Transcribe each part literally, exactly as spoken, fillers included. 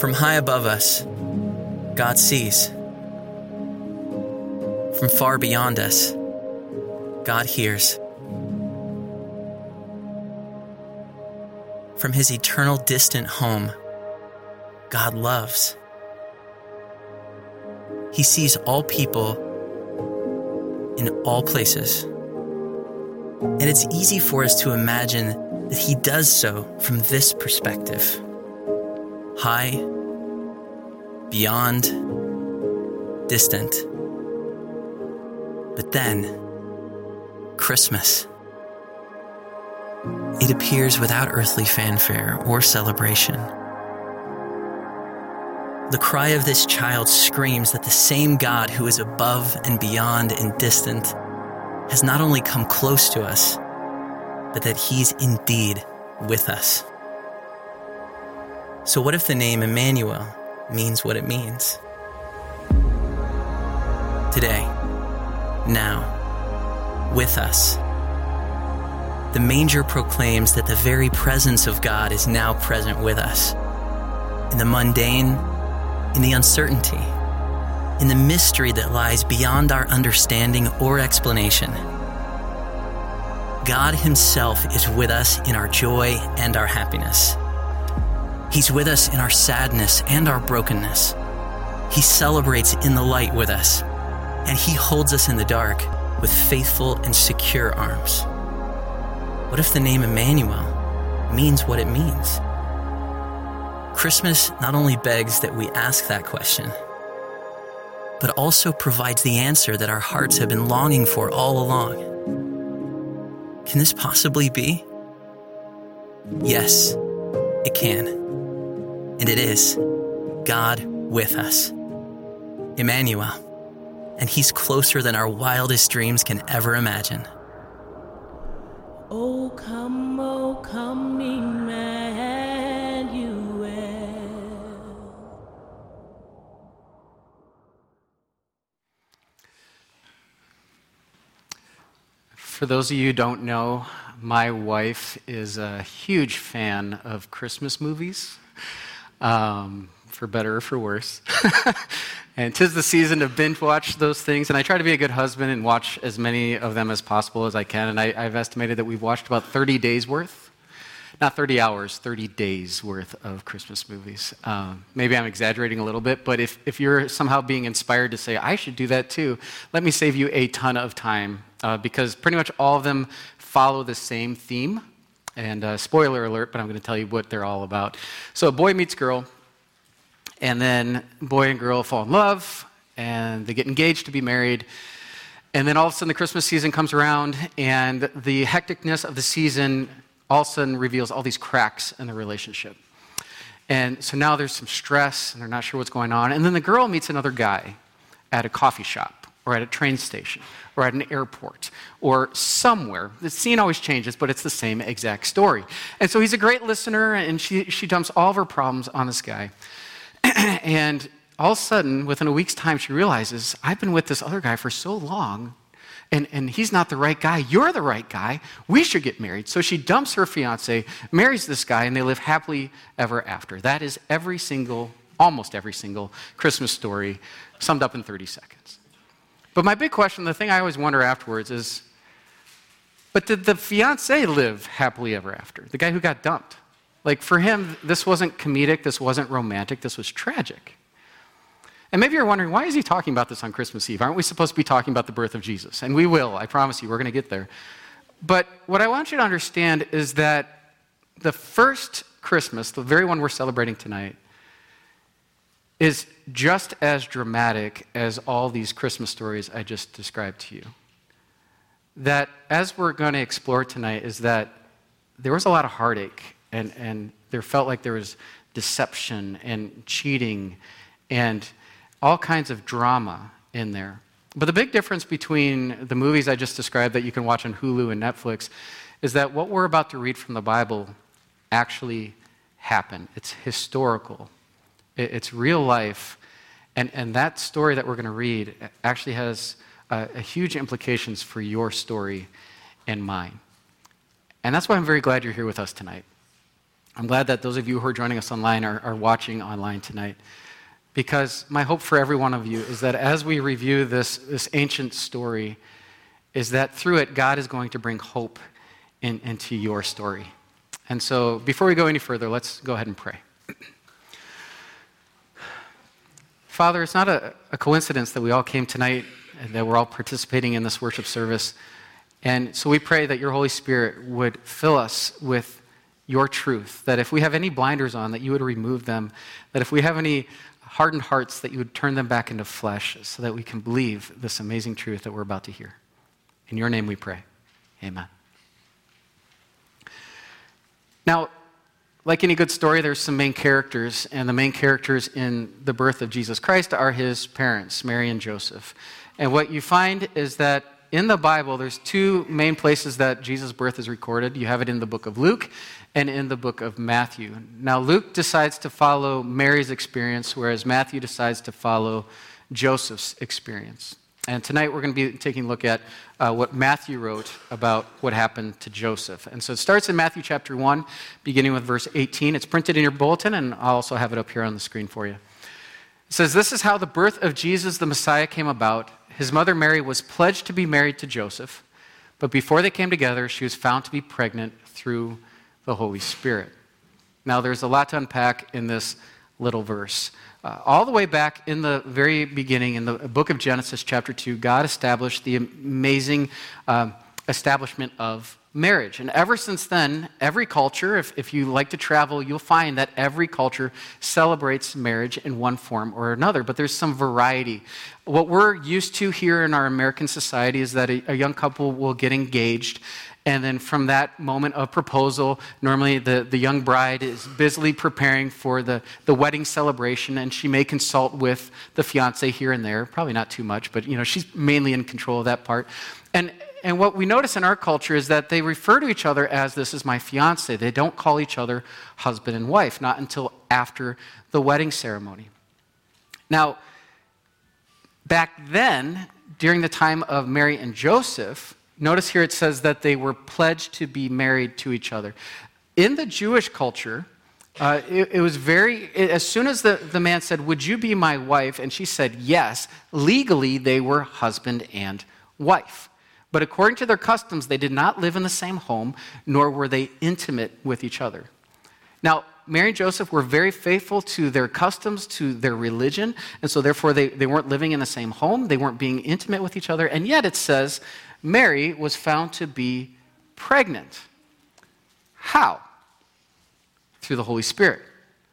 From high above us, God sees. From far beyond us, God hears. From his eternal distant home, God loves. He sees all people in all places. And it's easy for us to imagine that he does so from this perspective. High, beyond, distant. But then, Christmas. It appears without earthly fanfare or celebration. The cry of this child screams that the same God who is above and beyond and distant has not only come close to us, but that he's indeed with us. So what if the name Emmanuel means what it means? Today, now, with us. The manger proclaims that the very presence of God is now present with us. In the mundane, in the uncertainty, in the mystery that lies beyond our understanding or explanation. God himself is with us in our joy and our happiness. He's with us in our sadness and our brokenness. He celebrates in the light with us, and he holds us in the dark with faithful and secure arms. What if the name Emmanuel means what it means? Christmas not only begs that we ask that question, but also provides the answer that our hearts have been longing for all along. Can this possibly be? Yes, it can. And it is God with us. Emmanuel. And he's closer than our wildest dreams can ever imagine. Oh, come, oh, come, Emmanuel. For those of you who don't know, my wife is a huge fan of Christmas movies, um, for better or for worse. And 'tis the season to binge watch those things, and I try to be a good husband and watch as many of them as possible as I can, and I, I've estimated that we've watched about thirty days worth, not thirty hours, thirty days worth of Christmas movies. Um, maybe I'm exaggerating a little bit, but if, if you're somehow being inspired to say, I should do that too, let me save you a ton of time, uh, because pretty much all of them follow the same theme, and uh, spoiler alert, but I'm going to tell you what they're all about. So a boy meets girl, and then boy and girl fall in love, and they get engaged to be married. And then all of a sudden the Christmas season comes around, and the hecticness of the season all of a sudden reveals all these cracks in the relationship. And so now there's some stress, and they're not sure what's going on. And then the girl meets another guy at a coffee shop, or at a train station, or at an airport, or somewhere. The scene always changes, but it's the same exact story. And so he's a great listener, and she, she dumps all of her problems on this guy. And all of a sudden, within a week's time, she realizes, I've been with this other guy for so long, and, and he's not the right guy. You're the right guy. We should get married. So she dumps her fiance, marries this guy, and they live happily ever after. That is every single, almost every single Christmas story summed up in thirty seconds. But my big question, the thing I always wonder afterwards is, but did the fiance live happily ever after? The guy who got dumped? Like, for him, this wasn't comedic, this wasn't romantic, this was tragic. And maybe you're wondering, why is he talking about this on Christmas Eve? Aren't we supposed to be talking about the birth of Jesus? And we will, I promise you, we're going to get there. But what I want you to understand is that the first Christmas, the very one we're celebrating tonight, is just as dramatic as all these Christmas stories I just described to you. That, as we're going to explore tonight, is that there was a lot of heartache, and, and there felt like there was deception and cheating and all kinds of drama in there. But the big difference between the movies I just described that you can watch on Hulu and Netflix is that what we're about to read from the Bible actually happened. It's historical. It's real life. And, and that story that we're going to read actually has uh, a huge implications for your story and mine. And that's why I'm very glad you're here with us tonight. I'm glad that those of you who are joining us online are, are watching online tonight, because my hope for every one of you is that as we review this, this ancient story, is that through it, God is going to bring hope in, into your story. And so before we go any further, let's go ahead and pray. Father, it's not a, a coincidence that we all came tonight and that we're all participating in this worship service. And so we pray that your Holy Spirit would fill us with your truth, that if we have any blinders on, that you would remove them, that if we have any hardened hearts, that you would turn them back into flesh so that we can believe this amazing truth that we're about to hear. In your name we pray. Amen. Now, like any good story, there's some main characters, and the main characters in the birth of Jesus Christ are his parents, Mary and Joseph. And what you find is that in the Bible, there's two main places that Jesus' birth is recorded. You have it in the book of Luke and in the book of Matthew. Now, Luke decides to follow Mary's experience, whereas Matthew decides to follow Joseph's experience. And tonight we're going to be taking a look at uh, what Matthew wrote about what happened to Joseph. And so it starts in Matthew chapter one, beginning with verse eighteen. It's printed in your bulletin, and I'll also have it up here on the screen for you. It says, "This is how the birth of Jesus the Messiah came about. His mother Mary was pledged to be married to Joseph, but before they came together, she was found to be pregnant through the Holy Spirit." Now, there's a lot to unpack in this little verse. Uh, all the way back in the very beginning, in the book of Genesis, chapter two, God established the amazing um, establishment of marriage. And ever since then, every culture, if, if you like to travel, you'll find that every culture celebrates marriage in one form or another, but there's some variety. What we're used to here in our American society is that a, a young couple will get engaged, and then from that moment of proposal, normally the, the young bride is busily preparing for the, the wedding celebration, and she may consult with the fiance here and there, probably not too much, but you know she's mainly in control of that part. And and what we notice in our culture is that they refer to each other as, "This is my fiance." They don't call each other husband and wife, not until after the wedding ceremony. Now, back then, during the time of Mary and Joseph, notice here it says that they were pledged to be married to each other. In the Jewish culture, uh, it, it was very, it, as soon as the, the man said, "Would you be my wife?" and she said yes, legally they were husband and wife. But according to their customs, they did not live in the same home, nor were they intimate with each other. Now, Mary and Joseph were very faithful to their customs, to their religion, and so therefore they, they weren't living in the same home, they weren't being intimate with each other, and yet it says Mary was found to be pregnant. How? Through the Holy Spirit.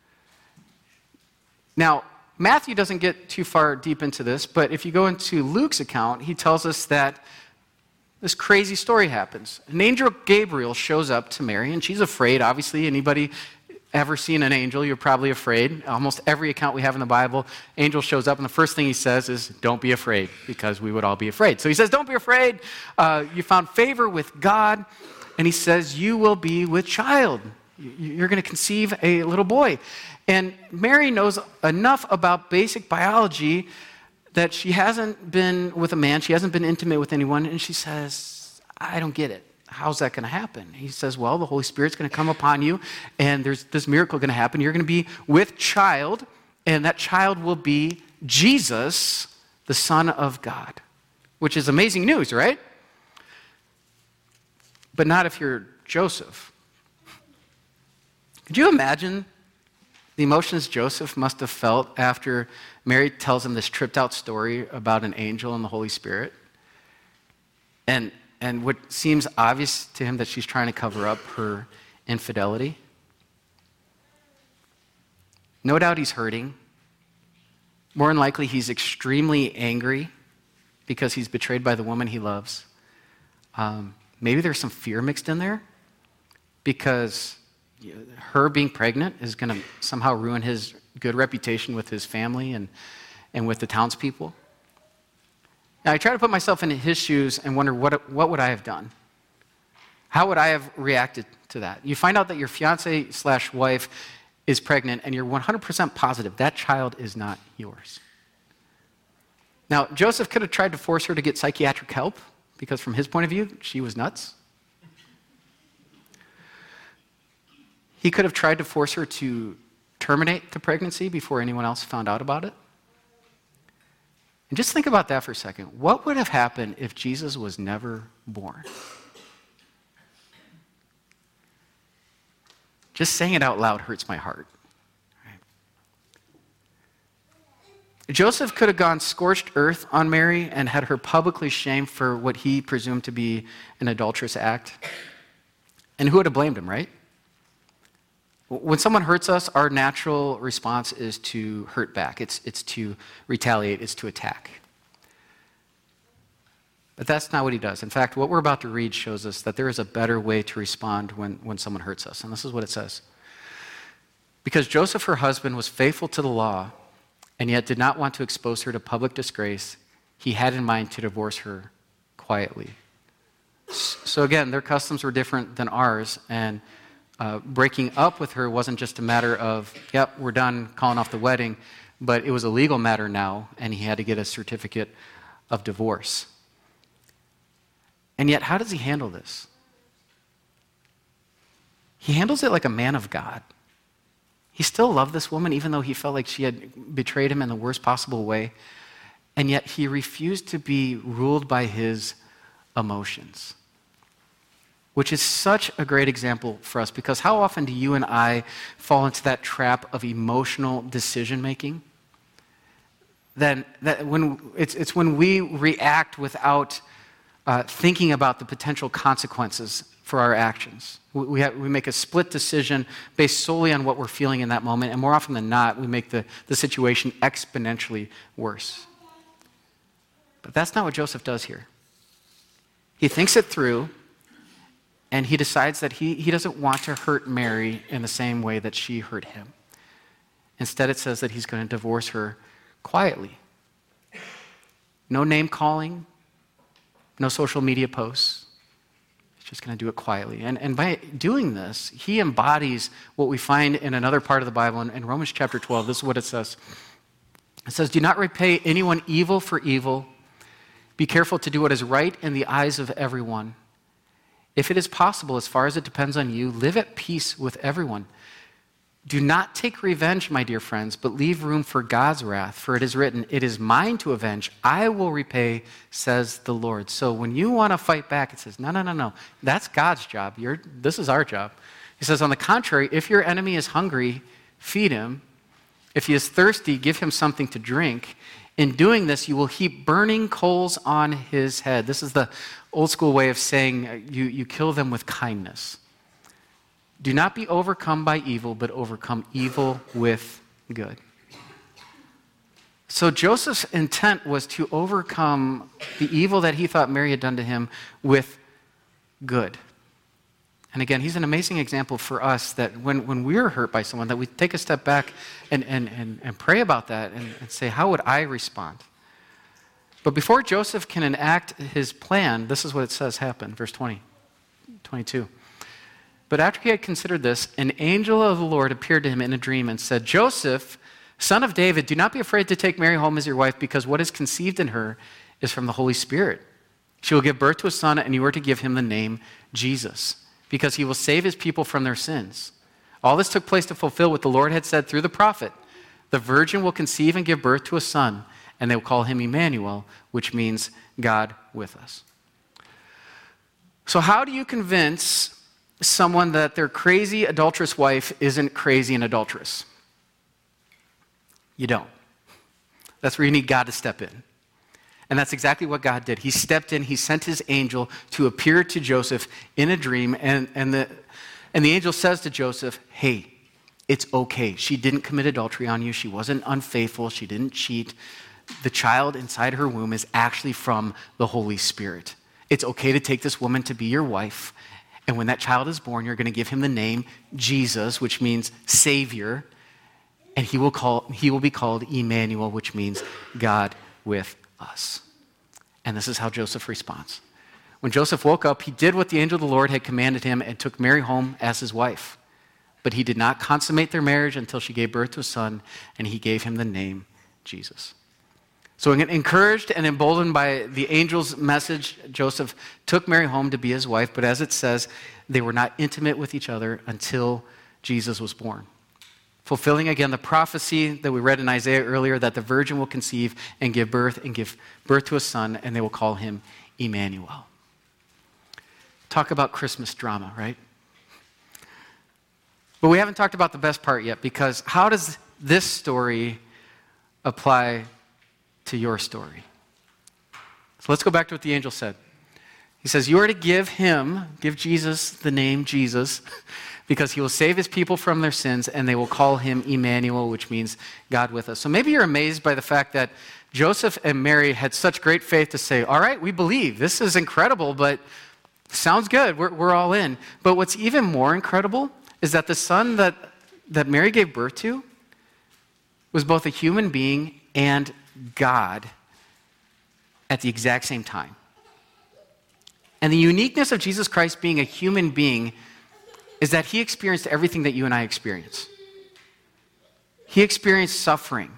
Now, Matthew doesn't get too far deep into this, but if you go into Luke's account, he tells us that this crazy story happens. An angel Gabriel shows up to Mary, and she's afraid. Obviously, anybody ever seen an angel, you're probably afraid. Almost every account we have in the Bible, angel shows up, and the first thing he says is, "Don't be afraid," because we would all be afraid. So he says, "Don't be afraid. Uh, you found favor with God." And he says, "You will be with child. You're going to conceive a little boy." And Mary knows enough about basic biology that she hasn't been with a man, she hasn't been intimate with anyone, and she says, "I don't get it. How's that going to happen?" He says, "Well, the Holy Spirit's going to come upon you, and there's this miracle going to happen. You're going to be with child, and that child will be Jesus, the Son of God," which is amazing news, right? But not if you're Joseph. Could you imagine the emotions Joseph must have felt after Mary tells him this tripped out story about an angel and the Holy Spirit? And, and what seems obvious to him that she's trying to cover up her infidelity. No doubt he's hurting. More than likely he's extremely angry because he's betrayed by the woman he loves. Um, maybe there's some fear mixed in there because her being pregnant is going to somehow ruin his good reputation with his family and, and with the townspeople. Now, I try to put myself in his shoes and wonder, what, what would I have done? How would I have reacted to that? You find out that your fiance slash wife is pregnant, and you're one hundred percent positive that child is not yours. Now, Joseph could have tried to force her to get psychiatric help, because from his point of view, she was nuts. He could have tried to force her to terminate the pregnancy before anyone else found out about it. And just think about that for a second. What would have happened if Jesus was never born? Just saying it out loud hurts my heart. Right? Joseph could have gone scorched earth on Mary and had her publicly shamed for what he presumed to be an adulterous act. And who would have blamed him, right? When someone hurts us, our natural response is to hurt back. It's, it's to retaliate. It's to attack. But that's not what he does. In fact, what we're about to read shows us that there is a better way to respond when, when someone hurts us. And this is what it says. Because Joseph, her husband, was faithful to the law and yet did not want to expose her to public disgrace, he had in mind to divorce her quietly. So again, their customs were different than ours, and uh, breaking up with her wasn't just a matter of, yep, we're done calling off the wedding, but it was a legal matter now, and he had to get a certificate of divorce. And yet, how does he handle this? He handles it like a man of God. He still loved this woman, even though he felt like she had betrayed him in the worst possible way. And yet, he refused to be ruled by his emotions, which is such a great example for us, because how often do you and I fall into that trap of emotional decision-making? Then that when it's, it's when we react without Uh, thinking about the potential consequences for our actions. We, we, have, we make a split decision based solely on what we're feeling in that moment, and more often than not, we make the, the situation exponentially worse. But that's not what Joseph does here. He thinks it through, and he decides that he, he doesn't want to hurt Mary in the same way that she hurt him. Instead, it says that he's going to divorce her quietly. No name calling, no social media posts. He's just going to do it quietly. And, and by doing this, he embodies what we find in another part of the Bible. In, in Romans chapter twelve, this is what it says. It says, "Do not repay anyone evil for evil. Be careful to do what is right in the eyes of everyone. If it is possible, as far as it depends on you, live at peace with everyone. Do not take revenge, my dear friends, but leave room for God's wrath, for it is written, 'It is mine to avenge, I will repay, says the Lord.'" So when you want to fight back, it says, no, no, no, no. That's God's job. You're, this is our job. He says, on the contrary, if your enemy is hungry, feed him. If he is thirsty, give him something to drink. In doing this, you will heap burning coals on his head. This is the old school way of saying you, you kill them with kindness. Do not be overcome by evil, but overcome evil with good. So Joseph's intent was to overcome the evil that he thought Mary had done to him with good. And again, he's an amazing example for us that when, when we're hurt by someone, that we take a step back and, and, and, and pray about that and, and say, how would I respond? But before Joseph can enact his plan, this is what it says happened, verse twenty, twenty-two. "But after he had considered this, an angel of the Lord appeared to him in a dream and said, 'Joseph, son of David, do not be afraid to take Mary home as your wife, because what is conceived in her is from the Holy Spirit. She will give birth to a son, and you are to give him the name Jesus, because he will save his people from their sins.' All this took place to fulfill what the Lord had said through the prophet. 'The virgin will conceive and give birth to a son, and they will call him Emmanuel,' which means God with us." So how do you convince someone that their crazy adulterous wife isn't crazy and adulterous? You don't. That's where you need God to step in. And that's exactly what God did. He stepped in, he sent his angel to appear to Joseph in a dream, and, and, the, and the angel says to Joseph, "Hey, it's okay. She didn't commit adultery on you. She wasn't unfaithful. She didn't cheat. The child inside her womb is actually from the Holy Spirit. It's okay to take this woman to be your wife. And when that child is born, you're going to give him the name Jesus, which means Savior. And he will call he will be called Emmanuel, which means God with us." And this is how Joseph responds. When Joseph woke up, he did what the angel of the Lord had commanded him and took Mary home as his wife. But he did not consummate their marriage until she gave birth to a son, and he gave him the name Jesus. So encouraged and emboldened by the angel's message, Joseph took Mary home to be his wife, but as it says, they were not intimate with each other until Jesus was born. Fulfilling again the prophecy that we read in Isaiah earlier, that the virgin will conceive and give birth and give birth to a son, and they will call him Emmanuel. Talk about Christmas drama, right? But we haven't talked about the best part yet, because how does this story apply to your story? So let's go back to what the angel said. He says, you are to give him, give Jesus the name Jesus, because he will save his people from their sins, and they will call him Emmanuel, which means God with us. So maybe you're amazed by the fact that Joseph and Mary had such great faith to say, all right, we believe. This is incredible, but sounds good. We're, we're all in. But what's even more incredible is that the son that, that Mary gave birth to was both a human being and God at the exact same time. And the uniqueness of Jesus Christ being a human being is that he experienced everything that you and I experience. He experienced suffering,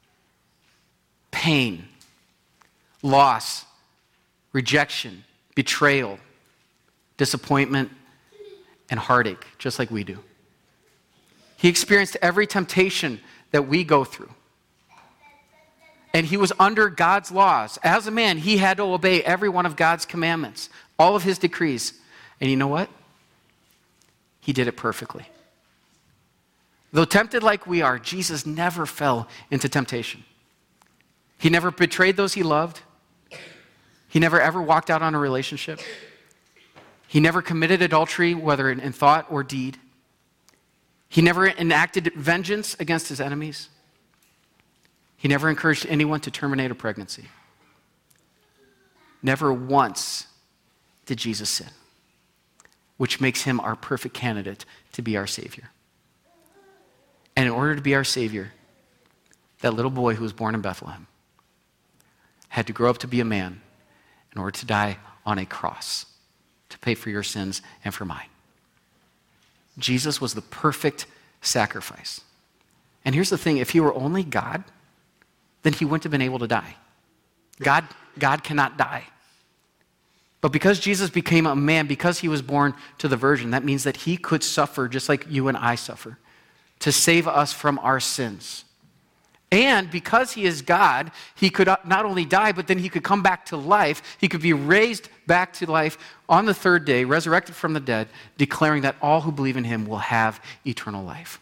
pain, loss, rejection, betrayal, disappointment, and heartache, just like we do. He experienced every temptation that we go through. And he was under God's laws. As a man, he had to obey every one of God's commandments, all of his decrees. And you know what? He did it perfectly. Though tempted like we are, Jesus never fell into temptation. He never betrayed those he loved. He never ever walked out on a relationship. He never committed adultery, whether in thought or deed. He never enacted vengeance against his enemies. He never encouraged anyone to terminate a pregnancy. Never once did Jesus sin, which makes him our perfect candidate to be our Savior. And in order to be our Savior, that little boy who was born in Bethlehem had to grow up to be a man in order to die on a cross to pay for your sins and for mine. Jesus was the perfect sacrifice. And here's the thing, if he were only God, then he wouldn't have been able to die. God, God cannot die. But because Jesus became a man, because he was born to the virgin, that means that he could suffer just like you and I suffer to save us from our sins. And because he is God, he could not only die, but then he could come back to life. He could be raised back to life on the third day, resurrected from the dead, declaring that all who believe in him will have eternal life.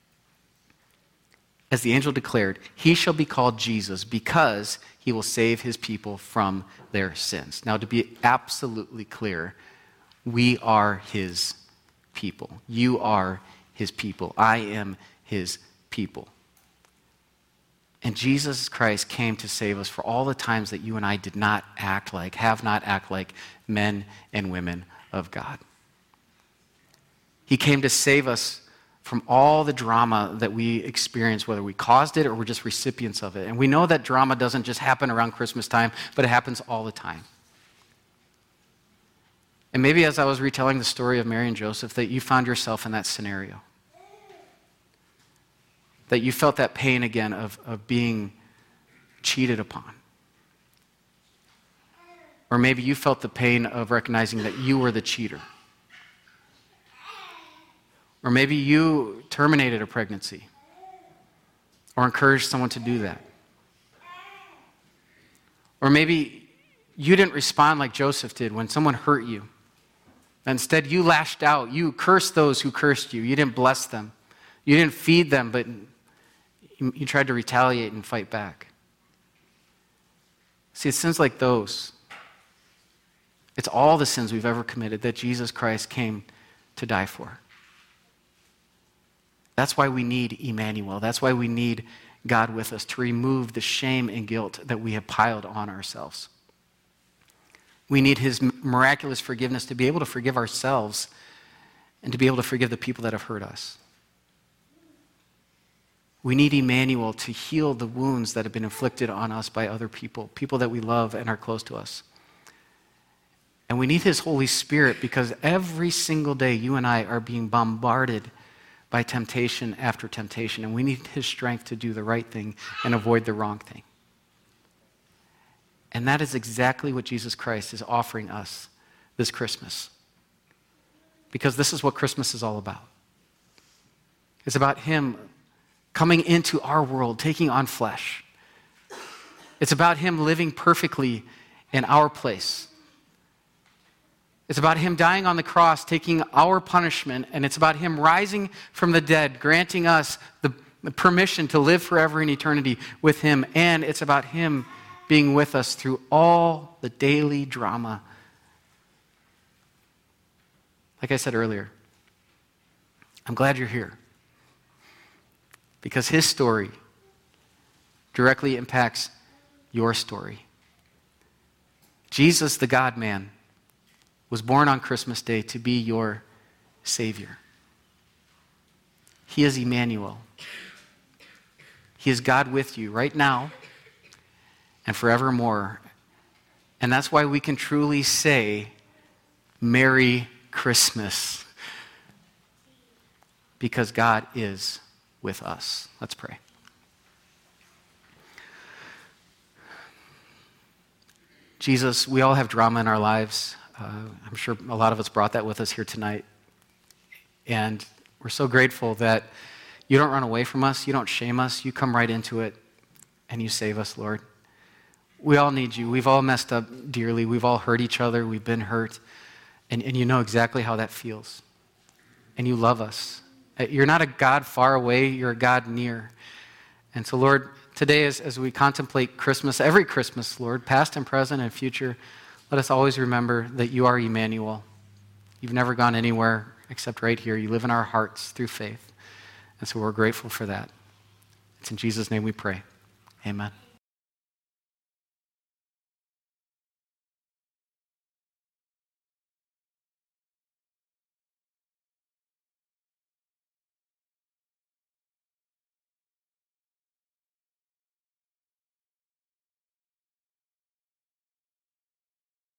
As the angel declared, he shall be called Jesus because he will save his people from their sins. Now, to be absolutely clear, we are his people. You are his people. I am his people. And Jesus Christ came to save us for all the times that you and I did not act like, have not act like men and women of God. He came to save us from all the drama that we experience, whether we caused it or we're just recipients of it. And we know that drama doesn't just happen around Christmas time, but it happens all the time. And maybe as I was retelling the story of Mary and Joseph, that you found yourself in that scenario. That you felt that pain again of, of being cheated upon. Or maybe you felt the pain of recognizing that you were the cheater. Or maybe you terminated a pregnancy or encouraged someone to do that. Or maybe you didn't respond like Joseph did when someone hurt you. Instead, you lashed out. You cursed those who cursed you. You didn't bless them. You didn't feed them, but you tried to retaliate and fight back. See, it's sins like those. It's all the sins we've ever committed that Jesus Christ came to die for. That's why we need Emmanuel. That's why we need God with us to remove the shame and guilt that we have piled on ourselves. We need his miraculous forgiveness to be able to forgive ourselves and to be able to forgive the people that have hurt us. We need Emmanuel to heal the wounds that have been inflicted on us by other people, people that we love and are close to us. And we need his Holy Spirit because every single day you and I are being bombarded by temptation after temptation, and we need his strength to do the right thing and avoid the wrong thing. And that is exactly what Jesus Christ is offering us this Christmas. Because this is what Christmas is all about. It's about him coming into our world, taking on flesh. It's about him living perfectly in our place. It's about him dying on the cross, taking our punishment, and it's about him rising from the dead, granting us the permission to live forever in eternity with him, and it's about him being with us through all the daily drama. Like I said earlier, I'm glad you're here, because his story directly impacts your story. Jesus, the God-man, was born on Christmas Day to be your Savior. He is Emmanuel. He is God with you right now and forevermore. And that's why we can truly say, Merry Christmas, because God is with us. Let's pray. Jesus, we all have drama in our lives. Uh, I'm sure a lot of us brought that with us here tonight. And we're so grateful that you don't run away from us, you don't shame us, you come right into it, and you save us, Lord. We all need you. We've all messed up dearly. We've all hurt each other. We've been hurt. And, and you know exactly how that feels. And you love us. You're not a God far away, you're a God near. And so, Lord, today as, as we contemplate Christmas, every Christmas, Lord, past and present and future, let us always remember that you are Emmanuel. You've never gone anywhere except right here. You live in our hearts through faith. And so we're grateful for that. It's in Jesus' name we pray. Amen.